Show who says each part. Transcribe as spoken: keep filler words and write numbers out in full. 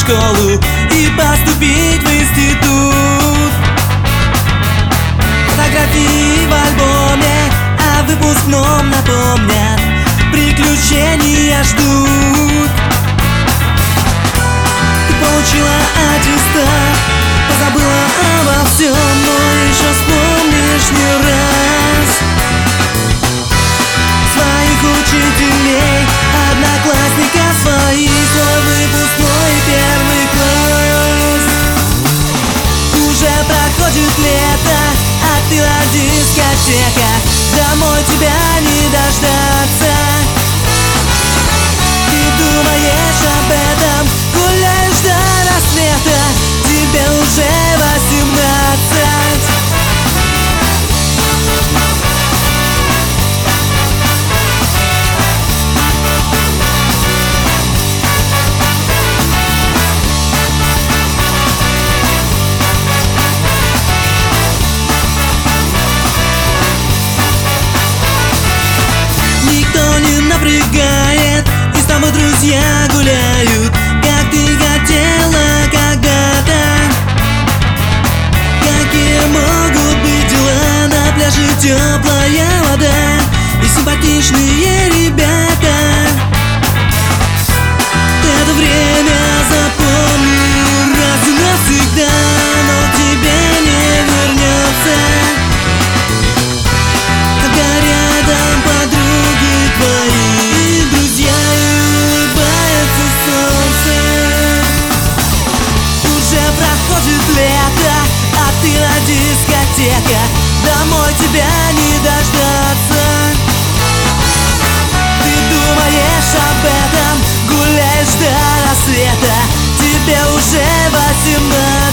Speaker 1: школу и поступить в институт. Фотографии в альбоме о выпускном напомнят, приключения ждут. Ты получила аттестат, позабыла обо всем, но еще вспомнишь не раз своих учителей, одноклассников своих, свой выпускной первый класс. Уже проходит лето, а ты на дискотеках, домой тебя не дождаться. Ты думаешь об этом, гуляешь до рассвета, тебе уже восемнадцать. Никто не напрягает, и с тобой друзья гуляют, как ты хотела когда-то. Какие могут быть дела, на пляже теплая вода и симпатичные ребята. Это время запомни раз и навсегда, но тебе не вернется, когда рядом подруги твои, друзья, и улыбается солнце. Уже проходит лето, а ты на дискотеках, домой тебя не дождаться. Ты думаешь об этом, гуляешь до рассвета, тебе уже восемнадцать.